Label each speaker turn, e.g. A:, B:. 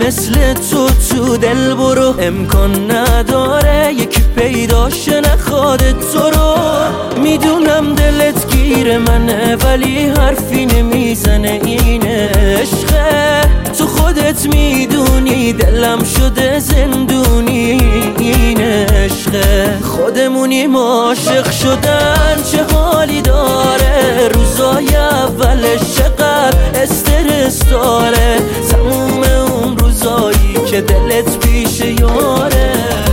A: مثل تو دل برو، امکان نداره یکی پیداش نخواد تو رو. میدونم دلت گیر منه ولی حرفی نمیزنه، این عشقه. تو خودت میدونی دلم شده زندونی، این عشقه. خودمونیم عاشق شدن چه حالی داره، روزای اولش چقدر استرس داره، تموم اون روزایی که دلت پیش یاره.